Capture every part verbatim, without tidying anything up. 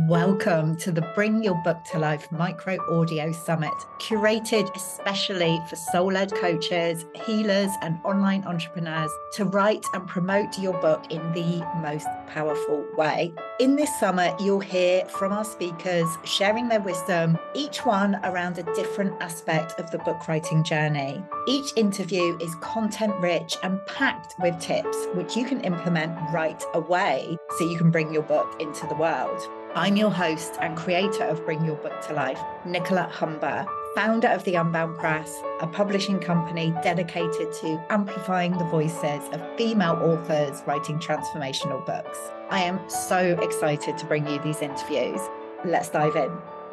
Welcome to the Bring Your Book to Life Micro Audio Summit, curated especially for soul-led coaches, healers, and online entrepreneurs to write and promote your book in the most powerful way. In this summit, you'll hear from our speakers sharing their wisdom, each one around a different aspect of the book writing journey. Each interview is content-rich and packed with tips, which you can implement right away so you can bring your book into the world. I'm your host and creator of Bring Your Book to Life, Nicola Humber, founder of The Unbound Press, a publishing company dedicated to amplifying the voices of female authors writing transformational books. I am so excited to bring you these interviews. Let's dive in.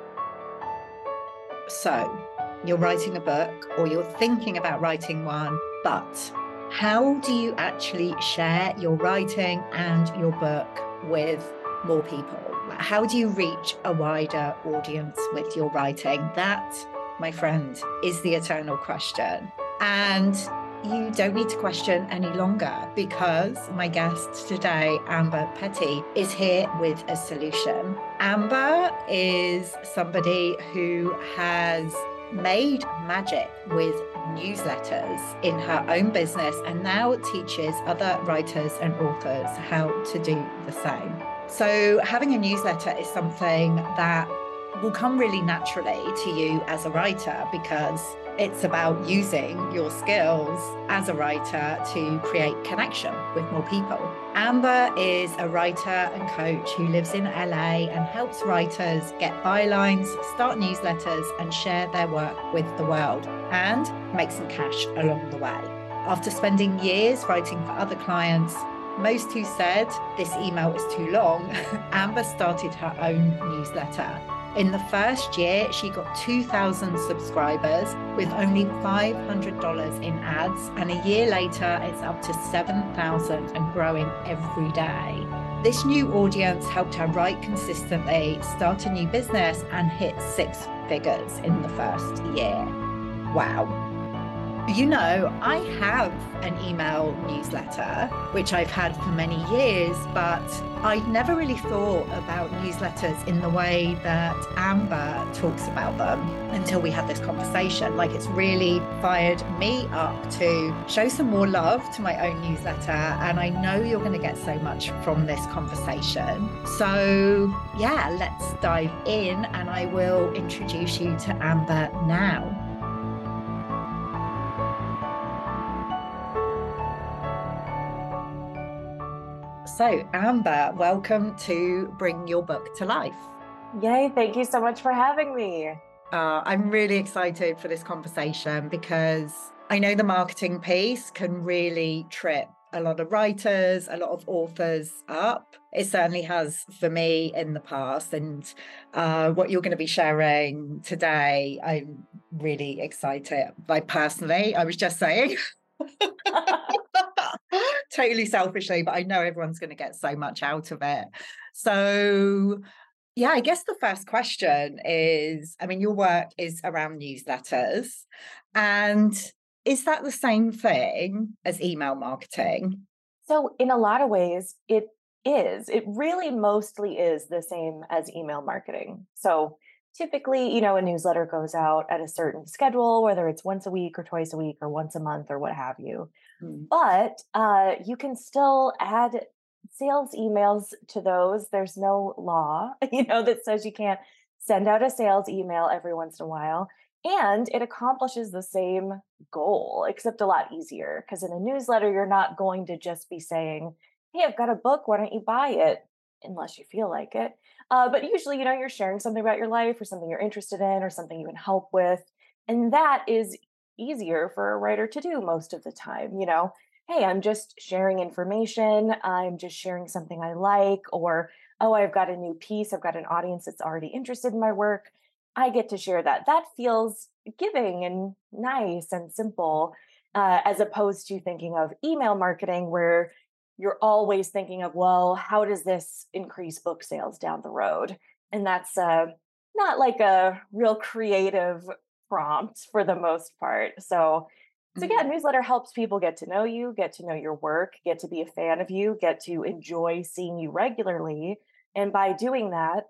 So, you're writing a book or you're thinking about writing one, but how do you actually share your writing and your book with more people? How do you reach a wider audience with your writing? That, my friend, is the eternal question. And you don't need to question any longer because my guest today, Amber Petty, is here with a solution. Amber is somebody who has made magic with newsletters in her own business and now teaches other writers and authors how to do the same. So having a newsletter is something that will come really naturally to you as a writer because it's about using your skills as a writer to create connection with more people. Amber is a writer and coach who lives in L A and helps writers get bylines, start newsletters, and share their work with the world and make some cash along the way. After spending years writing for other clients, most who said this email is too long, Amber started her own newsletter. In the first year, she got two thousand subscribers with only five hundred dollars in ads. And a year later, it's up to seven thousand and growing every day. This new audience helped her write consistently, start a new business, and hit six figures in the first year. Wow. You know, I have an email newsletter, which I've had for many years, but I'd never really thought about newsletters in the way that Amber talks about them until we had this conversation. Like, it's really fired me up to show some more love to my own newsletter. And I know you're going to get so much from this conversation. So yeah, let's dive in and I will introduce you to Amber now. So, Amber, welcome to Bring Your Book to Life. Yay, thank you so much for having me. Uh, I'm really excited for this conversation because I know the marketing piece can really trip a lot of writers, a lot of authors up. It certainly has for me in the past. And uh, what you're going to be sharing today, I'm really excited. Like, personally, I was just saying... totally selfishly, but I know everyone's going to get so much out of it. So yeah, I guess the first question is, I mean, your work is around newsletters, and is that the same thing as email marketing? So in a lot of ways, it is. It really mostly is the same as email marketing. So typically, you know, a newsletter goes out at a certain schedule, whether it's once a week or twice a week or once a month or what have you. Hmm. But uh, you can still add sales emails to those. There's no law, you know, that says you can't send out a sales email every once in a while. And it accomplishes the same goal, except a lot easier. Because in a newsletter, you're not going to just be saying, hey, I've got a book, why don't you buy it? Unless you feel like it. Uh, but usually, you know, you're sharing something about your life or something you're interested in or something you can help with. And that is easier for a writer to do most of the time. You know, hey, I'm just sharing information. I'm just sharing something I like, or, oh, I've got a new piece. I've got an audience that's already interested in my work. I get to share that. That feels giving and nice and simple, uh, as opposed to thinking of email marketing where you're always thinking of, well, how does this increase book sales down the road? And that's uh, not like a real creative prompt for the most part. So, so yeah, newsletter helps people get to know you, get to know your work, get to be a fan of you, get to enjoy seeing you regularly. And by doing that,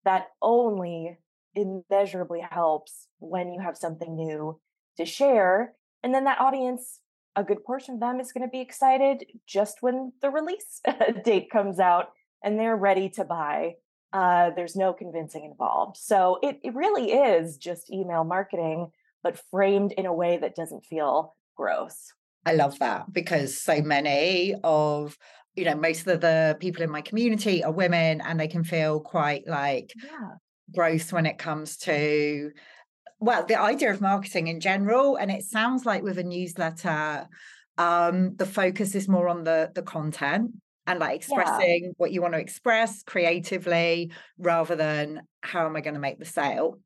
that only immeasurably helps when you have something new to share. And then that audience, a good portion of them is going to be excited just when the release date comes out and they're ready to buy. Uh, there's no convincing involved. So it, it really is just email marketing, but framed in a way that doesn't feel gross. I love that, because so many of, you know, most of the people in my community are women, and they can feel quite like Yeah. gross when it comes to, well, the idea of marketing in general. And it sounds like with a newsletter, um, the focus is more on the the content and like Yeah. expressing what you want to express creatively, rather than how am I going to make the sale.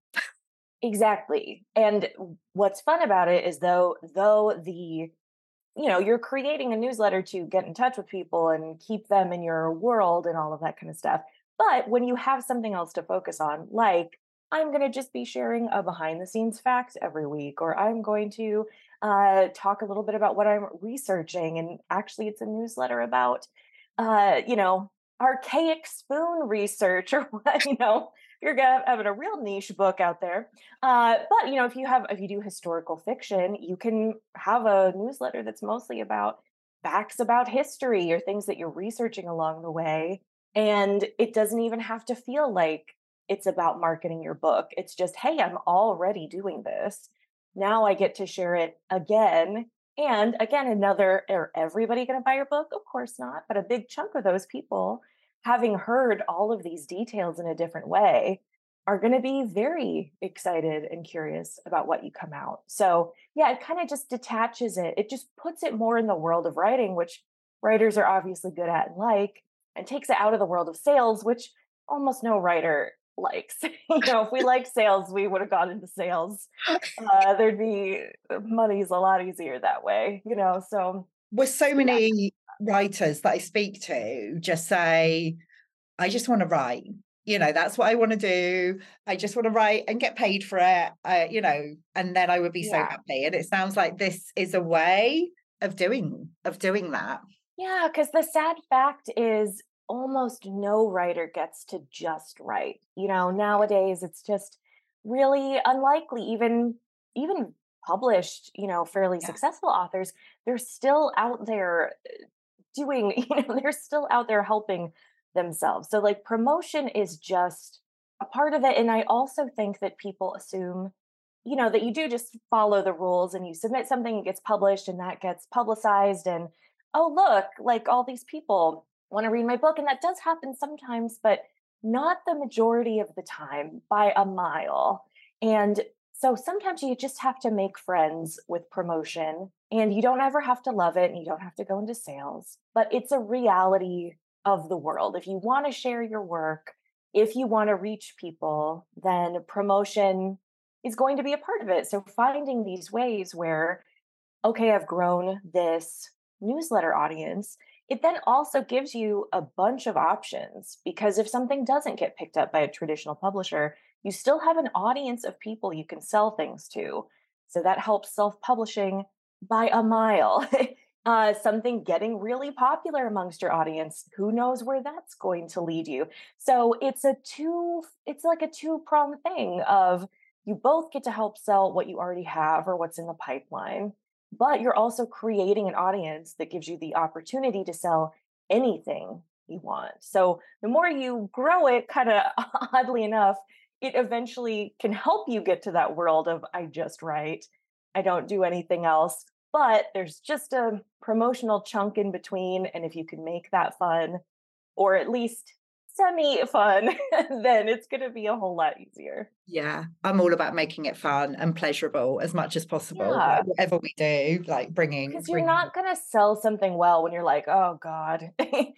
Exactly. And what's fun about it is though, though the you know, you're creating a newsletter to get in touch with people and keep them in your world and all of that kind of stuff. But when you have something else to focus on, like I'm going to just be sharing a behind the scenes fact every week, or I'm going to uh, talk a little bit about what I'm researching. And actually, it's a newsletter about, uh, you know, archaic spoon research or what, you know, you're gonna having a real niche book out there. Uh, but you know, if you have if you do historical fiction, you can have a newsletter that's mostly about facts about history or things that you're researching along the way. And it doesn't even have to feel like it's about marketing your book. It's just, hey, I'm already doing this. Now I get to share it again. And again, another, are everybody going to buy your book? Of course not. But a big chunk of those people, having heard all of these details in a different way, are going to be very excited and curious about what you come out. So, yeah, it kind of just detaches it. It just puts it more in the world of writing, which writers are obviously good at and like, and takes it out of the world of sales, which almost no writer likes. You know, if we like sales, we would have gone into sales. Uh, there'd be money's a lot easier that way, you know. So, With so yeah, many writers that I speak to just say, I just want to write. You know, that's what I want to do. I just want to write and get paid for it. Uh, you know, and then I would be so yeah. happy. And it sounds like this is a way of doing of doing that. Yeah, because the sad fact is almost no writer gets to just write. You know, nowadays it's just really unlikely. Even even published, you know, fairly Yeah. successful authors, they're still out there doing, you know, they're still out there helping themselves. So like promotion is just a part of it. And I also think that people assume, you know, that you do just follow the rules and you submit something, it gets published and that gets publicized. And oh, look, like all these people want to read my book. And that does happen sometimes, but not the majority of the time by a mile. And so sometimes you just have to make friends with promotion and you don't ever have to love it and you don't have to go into sales, but it's a reality of the world. If you want to share your work, if you want to reach people, then promotion is going to be a part of it. So finding these ways where, okay, I've grown this newsletter audience, it then also gives you a bunch of options because if something doesn't get picked up by a traditional publisher, you still have an audience of people you can sell things to. So that helps self publishing by a mile. Uh, something getting really popular amongst your audience, who knows where that's going to lead you? So it's a two, it's like a two prong thing of you both get to help sell what you already have or what's in the pipeline, but you're also creating an audience that gives you the opportunity to sell anything you want. So the more you grow it, kind of oddly enough, it eventually can help you get to that world of I just write, I don't do anything else. But there's just a promotional chunk in between. And if you can make that fun, or at least semi fun, then it's going to be a whole lot easier. Yeah, I'm all about making it fun and pleasurable as much as possible. Like Yeah. whatever we do, like bringing Because you're bringing. not going to sell something well when you're like, oh God.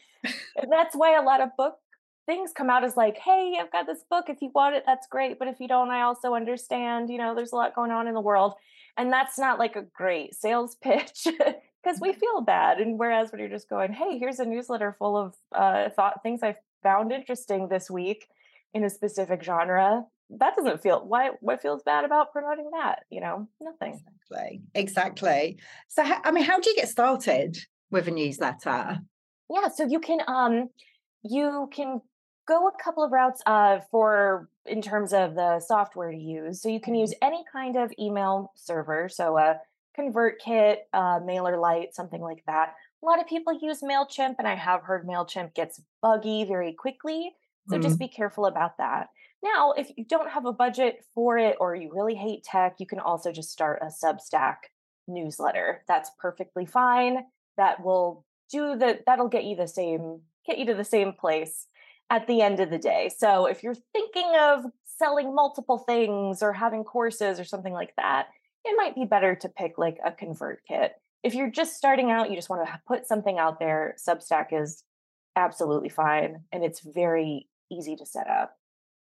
And that's why a lot of book things come out as like, hey, I've got this book. If you want it, that's great. But if you don't, I also understand, you know, there's a lot going on in the world. And that's not like a great sales pitch because we feel bad. And whereas when you're just going, hey, here's a newsletter full of uh, thought things I found interesting this week in a specific genre, that doesn't feel why what feels bad about promoting that, you know, nothing. Exactly, exactly. So, ho- I mean, how do you get started with a newsletter? Yeah, so you can um you can go a couple of routes uh, for in terms of the software to use. So you can use any kind of email server, so a ConvertKit, uh, MailerLite, something like that. A lot of people use MailChimp, and I have heard MailChimp gets buggy very quickly. So just Mm. be careful about that. Now, if you don't have a budget for it or you really hate tech, you can also just start a Substack newsletter. That's perfectly fine. That will do the that'll get you the same get you to the same place at the end of the day. So if you're thinking of selling multiple things or having courses or something like that, it might be better to pick like a ConvertKit. If you're just starting out, you just want to put something out there, Substack is absolutely fine and it's very easy to set up.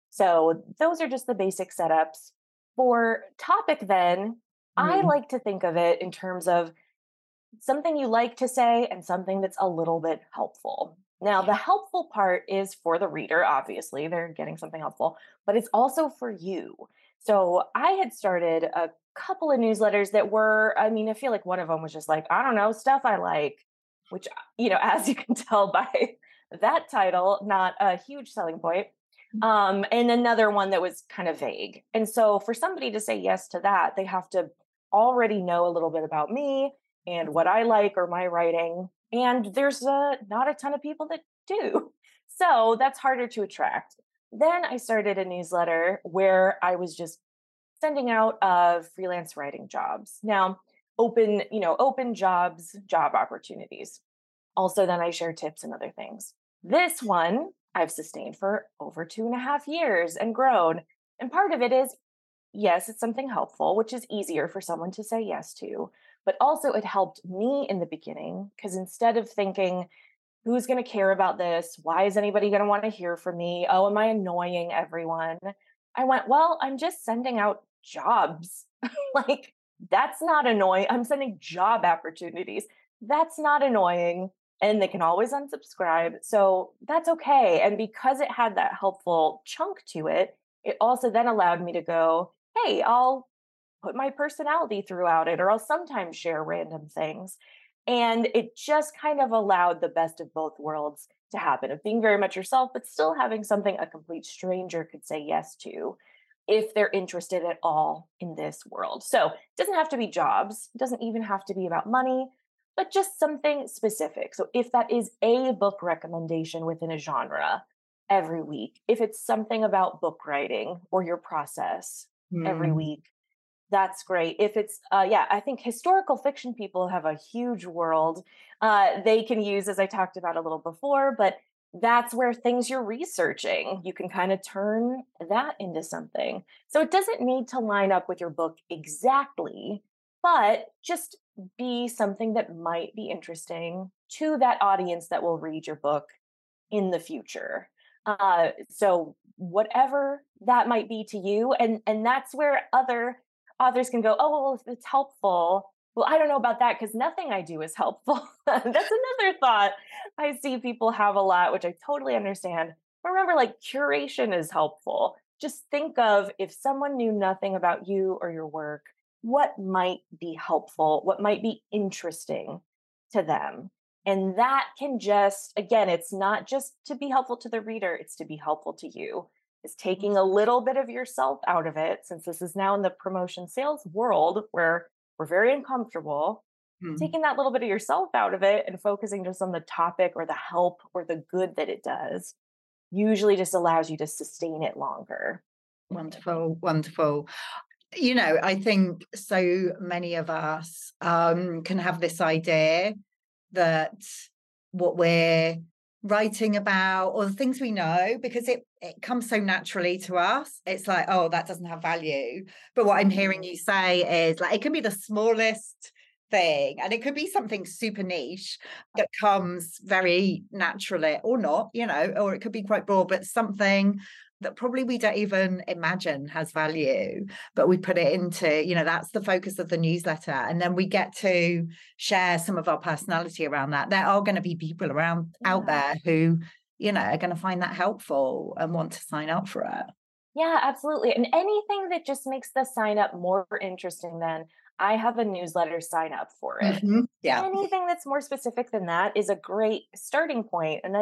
So those are just the basic setups. For topic, then, I Mm. like to think of it in terms of something you like to say and something that's a little bit helpful. Now, the helpful part is for the reader, obviously, they're getting something helpful, but it's also for you. So I had started a couple of newsletters that were, I mean, I feel like one of them was just like, I don't know, stuff I like, which, you know, as you can tell by that title, not a huge selling point. Um, and another one that was kind of vague. And so for somebody to say yes to that, they have to already know a little bit about me and what I like or my writing. And there's uh, not a ton of people that do. So that's harder to attract. Then I started a newsletter where I was just sending out uh, freelance writing jobs. Now, open, you know, open jobs, job opportunities. Also, then I share tips and other things. This one I've sustained for over two and a half years and grown. And part of it is, yes, it's something helpful, which is easier for someone to say yes to. But also, it helped me in the beginning because instead of thinking, who's going to care about this? Why is anybody going to want to hear from me? Oh, am I annoying everyone? I went, well, I'm just sending out jobs. Like, that's not annoying. I'm sending job opportunities. That's not annoying. And they can always unsubscribe. So that's okay. And because it had that helpful chunk to it, it also then allowed me to go, hey, I'll put my personality throughout it, or I'll sometimes share random things. And it just kind of allowed the best of both worlds to happen of being very much yourself, but still having something a complete stranger could say yes to if they're interested at all in this world. So it doesn't have to be jobs, it doesn't even have to be about money, but just something specific. So if that is a book recommendation within a genre every week, if it's something about book writing or your process every Mm. week, that's great. If it's, uh, yeah, I think historical fiction people have a huge world uh, they can use, as I talked about a little before, but that's where things you're researching, you can kind of turn that into something. So it doesn't need to line up with your book exactly, but just be something that might be interesting to that audience that will read your book in the future. Uh, so whatever that might be to you, and and that's where other authors can go, oh, well, if it's helpful. Well, I don't know about that because nothing I do is helpful. That's another thought I see people have a lot, which I totally understand. Remember, like curation is helpful. Just think of if someone knew nothing about you or your work, what might be helpful, what might be interesting to them. And that can just, again, it's not just to be helpful to the reader, it's to be helpful to you. Is taking a little bit of yourself out of it, since this is now in the promotion sales world where we're very uncomfortable, Mm. taking that little bit of yourself out of it and focusing just on the topic or the help or the good that it does usually just allows you to sustain it longer. Wonderful, wonderful. You know, I think so many of us um, can have this idea that what we're writing about or the things we know, because it, it comes so naturally to us, it's like, oh, that doesn't have value. But what I'm hearing Mhm. you say is like, it can be the smallest thing and it could be something super niche that comes very naturally or not, you know, or it could be quite broad, but something that probably we don't even imagine has value, but we put it into, you know, that's the focus of the newsletter. And then we get to share some of our personality around that. There are going to be people around out Yeah. there who, you know, are going to find that helpful and want to sign up for it. Yeah, absolutely. And anything that just makes the sign up more interesting than I have a newsletter, sign up for it. Mhm. Yeah. Anything that's more specific than that is a great starting point. And then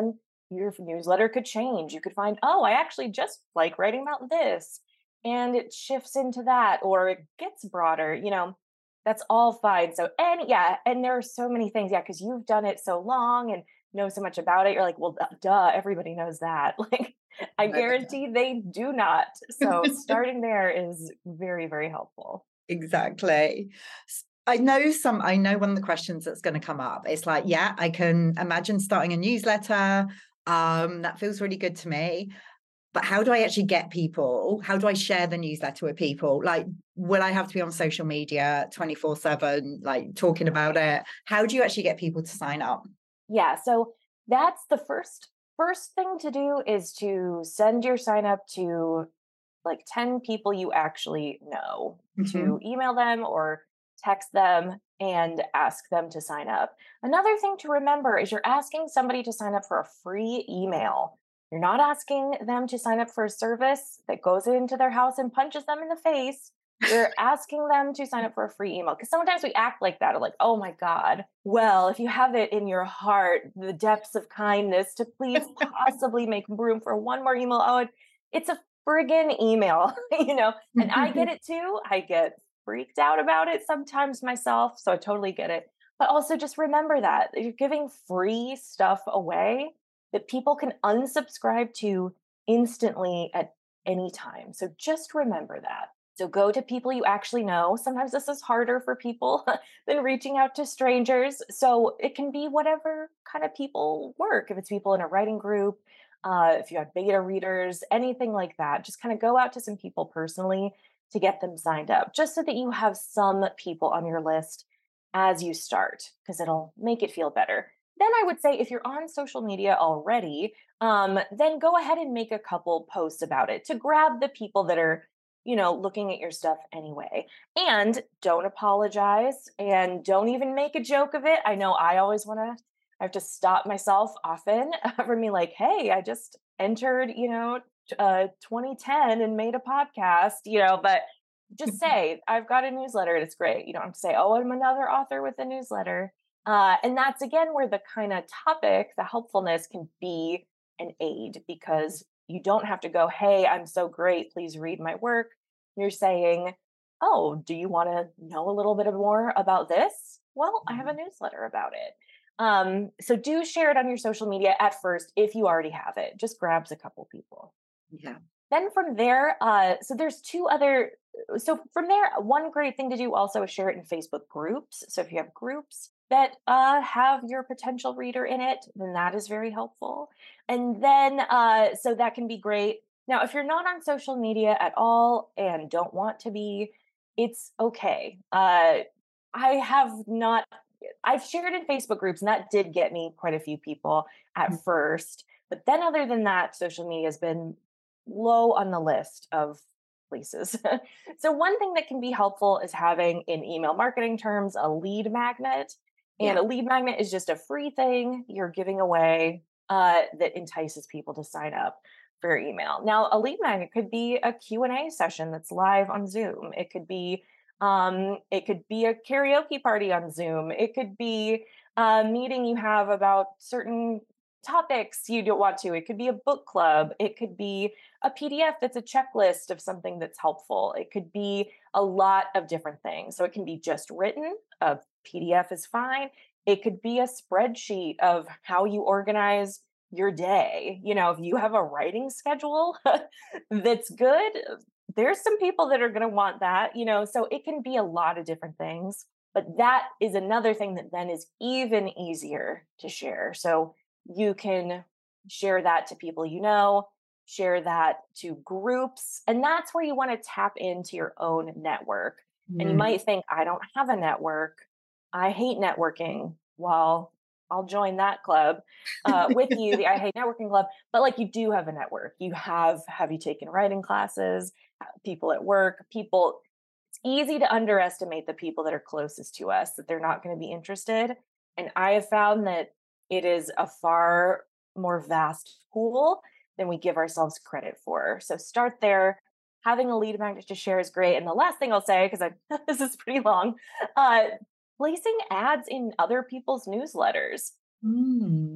your newsletter could change. You could find, oh, I actually just like writing about this. And it shifts into that, or it gets broader, you know, that's all fine. So, and yeah, and there are so many things. Yeah, because you've done it so long and know so much about it. You're like, well, duh, duh, everybody knows that. Like, I guarantee they do not. So, starting there is very, very helpful. Exactly. S- I know some, I know one of the questions that's going to come up. It's like, yeah, I can imagine starting a newsletter. Um, that feels really good to me. But how do I actually get people? How do I share the newsletter with people? Like, will I have to be on social media twenty-four seven, like talking about it? How do you actually get people to sign up? Yeah, so that's the first first thing to do is to send your sign up to like ten people you actually know, to Mhm. email them or text them and ask them to sign up. Another thing to remember is you're asking somebody to sign up for a free email. You're not asking them to sign up for a service that goes into their house and punches them in the face. You're asking them to sign up for a free email, because sometimes we act like that, or like, oh my God, well, if you have it in your heart, the depths of kindness to please possibly make room for one more email. Oh, it, it's a friggin' email, you know, and I get it too. I get freaked out about it sometimes myself. So I totally get it. But also just remember that you're giving free stuff away that people can unsubscribe to instantly at any time. So just remember that. So go to people you actually know. Sometimes this is harder for people than reaching out to strangers. So it can be whatever kind of people work. If it's people in a writing group, uh, if you have beta readers, anything like that, just kind of go out to some people personally to get them signed up, just so that you have some people on your list as you start, because it'll make it feel better. Then I would say if you're on social media already, um, then go ahead and make a couple posts about it to grab the people that are, you know, looking at your stuff anyway. And don't apologize and don't even make a joke of it. I know I always want to, I have to stop myself often from being like, hey, I just entered, you know, t- uh, twenty ten and made a podcast, you know, but just say, I've got a newsletter and it's great. You don't have to say, oh, I'm another author with a newsletter. Uh, and that's again where the kind of topic, the helpfulness can be an aid, because you don't have to go, hey, I'm so great. Please read my work. You're saying, oh, do you want to know a little bit more about this? Well, I have a newsletter about it. Um, so do share it on your social media at first if you already have it. Just grabs a couple people. Yeah. Then from there, uh, so there's two other. So from there, one great thing to do also is share it in Facebook groups. So if you have groups that uh, have your potential reader in it, then that is very helpful. And then, uh, so that can be great. Now, if you're not on social media at all and don't want to be, it's okay. Uh, I have not, I've shared in Facebook groups, and that did get me quite a few people at first. But then, other than that, social media has been low on the list of places. So, one thing that can be helpful is having, in email marketing terms, a lead magnet. And Yeah. a lead magnet is just a free thing you're giving away uh, that entices people to sign up for your email. Now, a lead magnet could be a Q and A session that's live on Zoom. It could be um, it could be a karaoke party on Zoom. It could be a meeting you have about certain topics you don't want to. It could be a book club. It could be a P D F that's a checklist of something that's helpful. It could be a lot of different things. So it can be just written, a P D F is fine. It could be a spreadsheet of how you organize your day. You know, if you have a writing schedule that's good, there's some people that are going to want that, you know, so it can be a lot of different things. But that is another thing that then is even easier to share. So you can share that to people you know, share that to groups. And that's where you want to tap into your own network. And you Mm. might think, I don't have a network. I hate networking. Well, I'll join that club uh, with you, the I Hate Networking Club. But like, you do have a network. You have, have you taken writing classes? Uh, People at work, people, it's easy to underestimate the people that are closest to us, that they're not going to be interested. And I have found that it is a far more vast pool than we give ourselves credit for. So start there. Having a lead magnet to share is great. And the last thing I'll say, because I this is pretty long, uh, placing ads in other people's newsletters. Mm.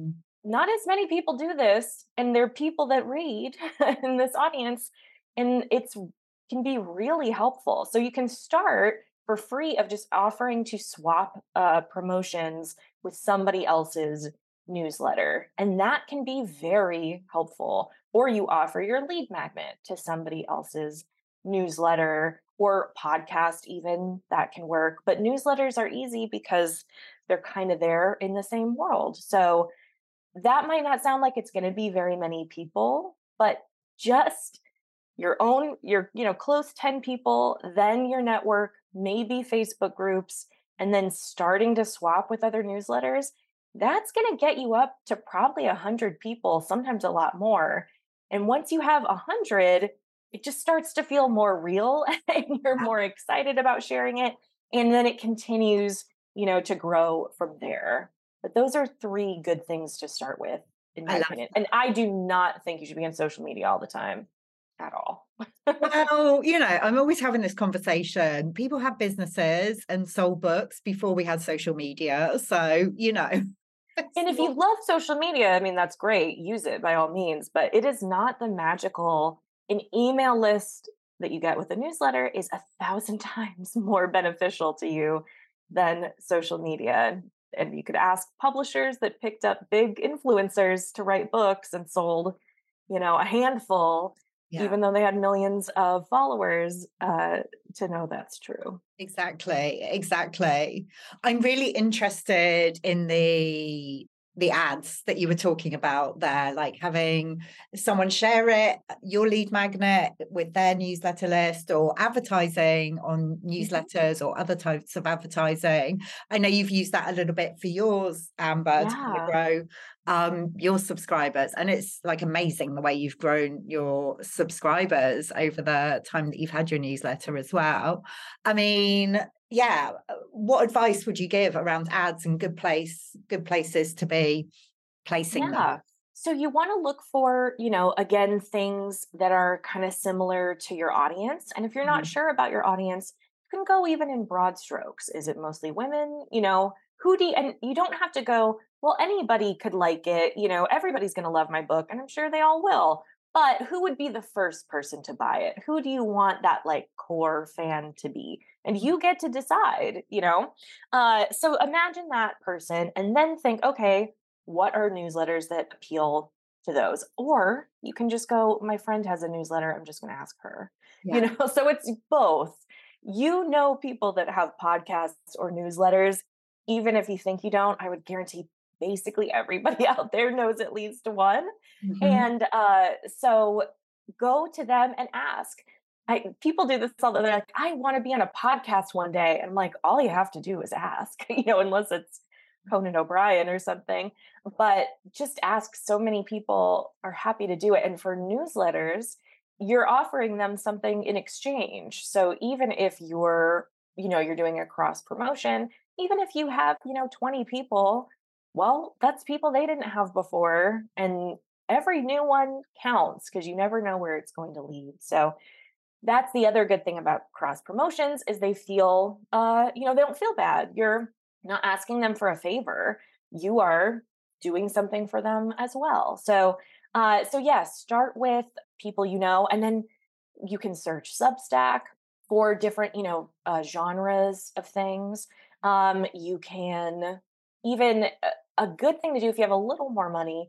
not as many people do this, and there are people that read in this audience, and it's can be really helpful. So you can start for free of just offering to swap uh, promotions with somebody else's newsletter, and that can be very helpful. Or you offer your lead magnet to somebody else's newsletter or podcast, even that can work. But newsletters are easy because they're kind of there in the same world. So that might not sound like it's going to be very many people, but just your own, your, you know, close ten people, then your network, maybe Facebook groups, and then starting to swap with other newsletters, that's going to get you up to probably a hundred people, sometimes a lot more. And once you have a hundred, it just starts to feel more real and you're more excited about sharing it. And then it continues, you know, to grow from there. But those are three good things to start with, in I my love opinion. that. And I do not think you should be on social media all the time at all. Well, you know, I'm always having this conversation. People have businesses and sold books before we had social media. So, you know, it's And if you not- love social media, I mean, that's great. Use it by all means, but it is not the magical, an email list that you get with a newsletter is a thousand times more beneficial to you than social media. And you could ask publishers that picked up big influencers to write books and sold, you know, a handful, yeah. even though they had millions of followers, uh, to know that's true. Exactly, exactly. I'm really interested in the the ads that you were talking about there, like having someone share it, your lead magnet with their newsletter list, or advertising on newsletters or other types of advertising. I know you've used that a little bit for yours, Amber, to kind of Yeah. grow um, your subscribers. And it's like amazing the way you've grown your subscribers over the time that you've had your newsletter as well. I mean, yeah, what advice would you give around ads and good place, good places to be placing them? Yeah. So you want to look for, you know, again, things that are kind of similar to your audience. And if you're not Mhm. sure about your audience, you can go even in broad strokes. Is it mostly women? You know, who do you, and you don't have to go, well, anybody could like it. You know, everybody's going to love my book, and I'm sure they all will. But who would be the first person to buy it? Who do you want that like core fan to be? And you get to decide, you know? Uh, so imagine that person and then think, okay, what are newsletters that appeal to those? Or you can just go, my friend has a newsletter, I'm just going to ask her. You Yeah. know, so it's both. You know, people that have podcasts or newsletters, even if you think you don't, I would guarantee basically everybody out there knows at least one. Mhm. And uh, so go to them and ask. I, people do this all the time. They're like, I want to be on a podcast one day. And I'm like, all you have to do is ask, you know, unless it's Conan O'Brien or something. But just ask. So many people are happy to do it. And for newsletters, you're offering them something in exchange. So even if you're, you know, you're doing a cross promotion, even if you have, you know, twenty people, well, that's people they didn't have before. And every new one counts because you never know where it's going to lead. So that's the other good thing about cross promotions is they feel, uh, you know, they don't feel bad. You're not asking them for a favor. You are doing something for them as well. So, uh, so yeah, start with people you know, and then you can search Substack for different, you know, uh, genres of things. Um, you can even a good thing to do if you have a little more money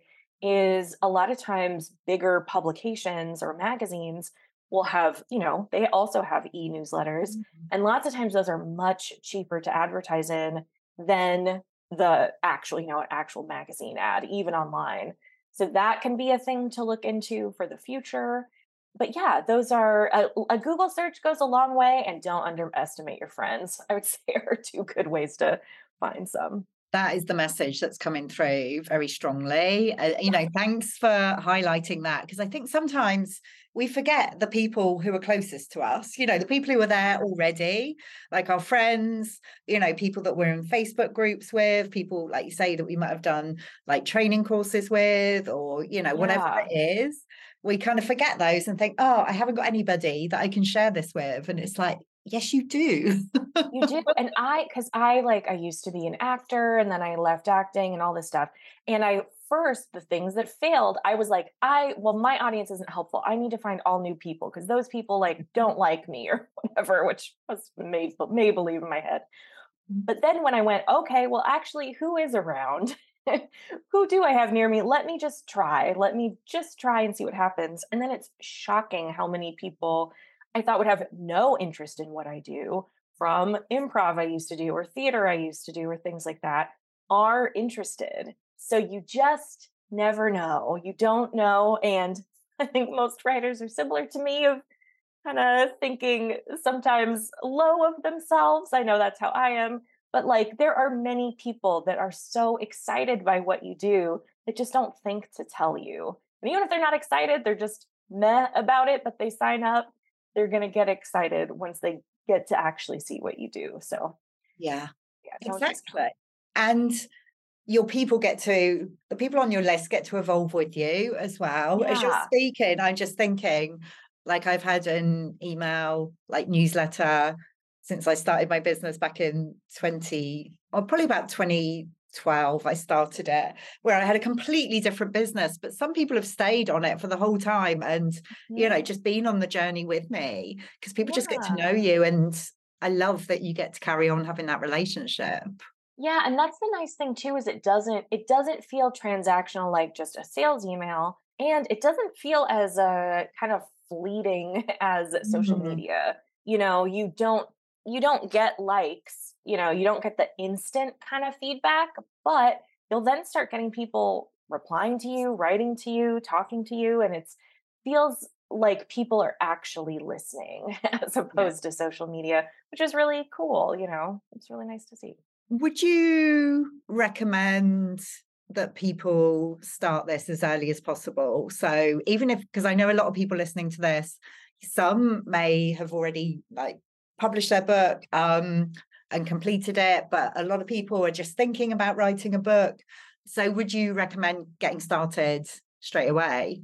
is a lot of times bigger publications or magazines will have, you know, they also have e-newsletters. Mhm. And lots of times those are much cheaper to advertise in than the actual, you know, an actual magazine ad, even online. So that can be a thing to look into for the future. But yeah, those are a, a Google search goes a long way, and don't underestimate your friends. I would say are two good ways to find some. That is the message that's coming through very strongly. Uh, you know, thanks for highlighting that, because I think sometimes we forget the people who are closest to us, you know, the people who are there already, like our friends, you know, people that we're in Facebook groups with, people, like you say, that we might have done like training courses with, or, you know, whatever Yeah. it is. We kind of forget those and think, oh, I haven't got anybody that I can share this with. And it's like, yes, you do. You do. And I, because I like, I used to be an actor and then I left acting and all this stuff. And I first, the things that failed, I was like, I, well, my audience isn't helpful. I need to find all new people because those people like don't like me or whatever, which was made, made believe in my head. But then when I went, okay, well, actually, who is around? Who do I have near me? Let me just try. Let me just try and see what happens. And then it's shocking how many people I thought would have no interest in what I do, from improv I used to do, or theater I used to do, or things like that, are interested. So you just never know. You don't know. And I think most writers are similar to me, of kind of thinking sometimes low of themselves. I know that's how I am. But like, there are many people that are so excited by what you do that just don't think to tell you. And even if they're not excited, they're just meh about it, but they sign up, they're going to get excited once they get to actually see what you do. So, Yeah, yeah, don't just exactly. And your people get to, the people on your list get to evolve with you as well. As you're Yeah. speaking, I'm just thinking, like, I've had an email, like, newsletter since I started my business back in twenty, or probably about twenty twelve, I started it, where I had a completely different business, but some people have stayed on it for the whole time and, you know, Yeah. just been on the journey with me, because people just get to know Yeah. you. And I love that you get to carry on having that relationship. Yeah, and that's the nice thing too, is it doesn't it doesn't feel transactional like just a sales email, and it doesn't feel as uh kind of fleeting as social Mm, media. You know, you don't you don't get likes, you know, you don't get the instant kind of feedback, but you'll then start getting people replying to you, writing to you, talking to you, and it's feels like people are actually listening as yeah. opposed to social media, which is really cool, you know. It's really nice to see. Would you recommend that people start this as early as possible? So even if, because I know a lot of people listening to this, some may have already like published their book um, and completed it, but a lot of people are just thinking about writing a book. So would you recommend getting started straight away?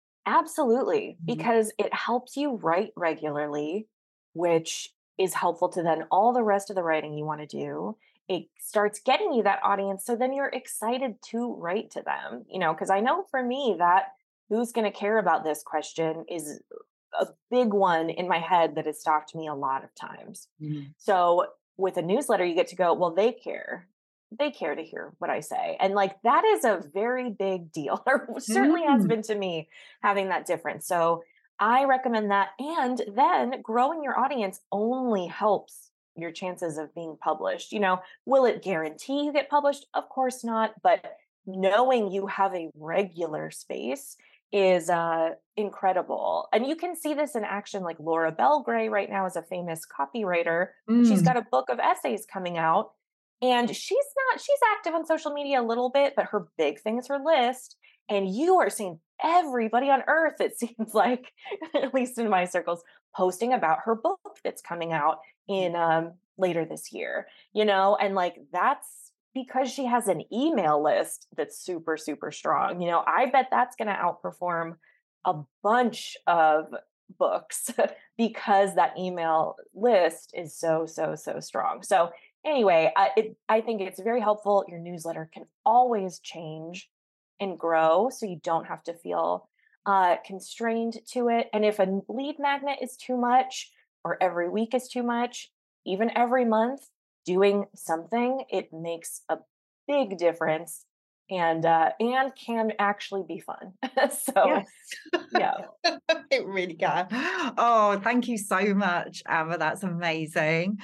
Absolutely, Mhm. because it helps you write regularly, which is helpful to then all the rest of the writing you want to do. It starts getting you that audience. So then you're excited to write to them, you know, because I know for me that who's going to care about this question is a big one in my head that has stopped me a lot of times. Mhm. So with a newsletter, you get to go, well, they care. They care to hear what I say. And like that is a very big deal, or certainly has Mm. been to me, having that difference. So I recommend that. And then growing your audience only helps your chances of being published. You know, will it guarantee you get published? Of course not. But knowing you have a regular space is uh, incredible. And you can see this in action. Like Laura Belgray right now is a famous copywriter. She's Mm. got a book of essays coming out. And she's not, she's active on social media a little bit, but her big thing is her list. And you are seeing everybody on earth, it seems like, at least in my circles, posting about her book that's coming out in um, later this year, you know, and like that's because she has an email list that's super, super strong. You know, I bet that's going to outperform a bunch of books because that email list is so, so, so strong. So, anyway, I, it, I think it's very helpful. Your newsletter can always change and grow, so you don't have to feel uh, constrained to it. And if a lead magnet is too much, or every week is too much, even every month, doing something, it makes a big difference, and uh, and can actually be fun. Yes. So yeah. It really can. Oh, thank you so much, Amber. That's amazing.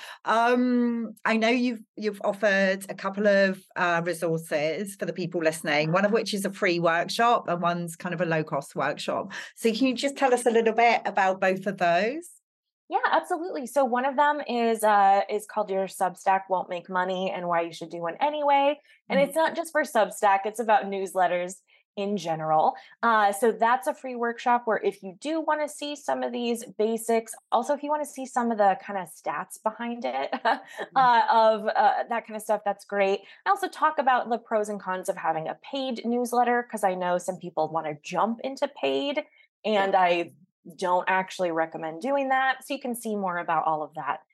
Um, I know you've you've offered a couple of uh, resources for the people listening, one of which is a free workshop and one's kind of a low-cost workshop. So can you just tell us a little bit about both of those? Yeah, absolutely. So one of them is uh is called Your Substack Won't Make Money and Why You Should Do One Anyway. And Mhm. it's not just for Substack, it's about newsletters in general. Uh, so that's a free workshop where if you do want to see some of these basics, also if you want to see some of the kind of stats behind it, uh, of uh, that kind of stuff, that's great. I also talk about the pros and cons of having a paid newsletter because I know some people want to jump into paid, Yeah. and I don't actually recommend doing that. So you can see more about all of that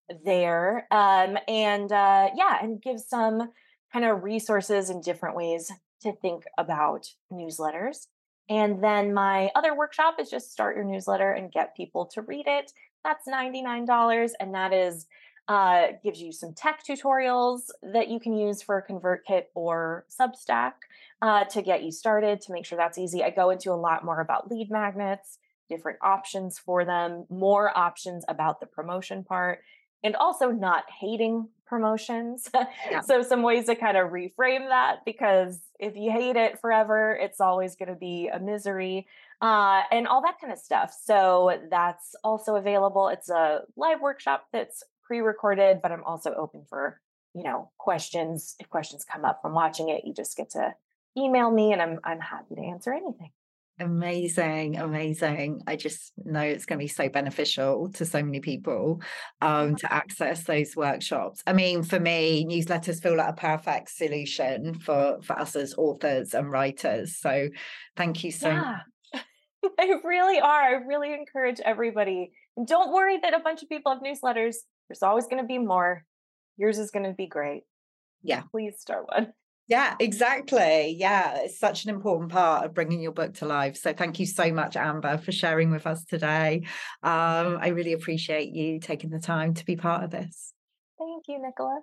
there. Um, and uh, yeah, and give some kind of resources in different ways to think about newsletters. And then my other workshop is just start your newsletter and get people to read it. That's ninety-nine dollars. And that is uh, gives you some tech tutorials that you can use for ConvertKit or Substack uh, to get you started, to make sure that's easy. I go into a lot more about lead magnets, different options for them, more options about the promotion part, and also not hating promotions. Yeah. So, some ways to kind of reframe that, because if you hate it forever, it's always going to be a misery, uh, and all that kind of stuff. So, that's also available. It's a live workshop that's pre recorded, but I'm also open for, you know, questions. If questions come up from watching it, you just get to email me, and I'm, I'm happy to answer anything. Amazing, amazing. I just know it's going to be so beneficial to so many people um, to access those workshops. I mean, for me, newsletters feel like a perfect solution for, for us as authors and writers. So thank you so much. Yeah, they really are. I really encourage everybody. And don't worry that a bunch of people have newsletters. There's always going to be more. Yours is going to be great. Yeah. Please start one. Yeah, exactly. Yeah, it's such an important part of bringing your book to life. So thank you so much, Amber, for sharing with us today. Um, I really appreciate you taking the time to be part of this. Thank you, Nicola.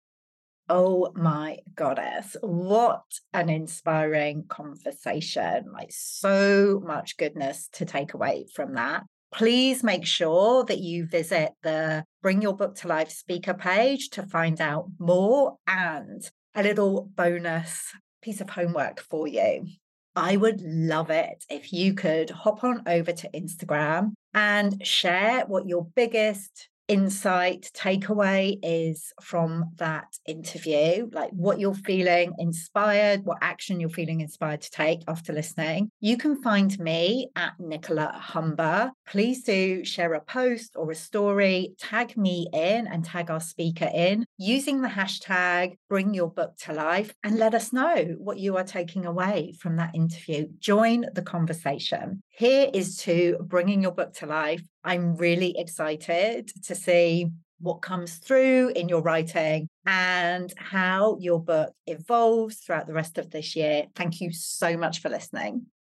Oh my goddess, what an inspiring conversation. Like, so much goodness to take away from that. Please make sure that you visit the Bring Your Book to Life speaker page to find out more, and a little bonus piece of homework for you. I would love it if you could hop on over to Instagram and share what your biggest insight takeaway is from that interview, like what you're feeling inspired, what action you're feeling inspired to take after listening. You can find me at Nicola Humber. Please do share a post or a story, tag me in and tag our speaker in using the hashtag Bring Your Book to Life, and let us know what you are taking away from that interview. Join the conversation. Here is to Bringing Your Book to Life. I'm really excited to see what comes through in your writing and how your book evolves throughout the rest of this year. Thank you so much for listening.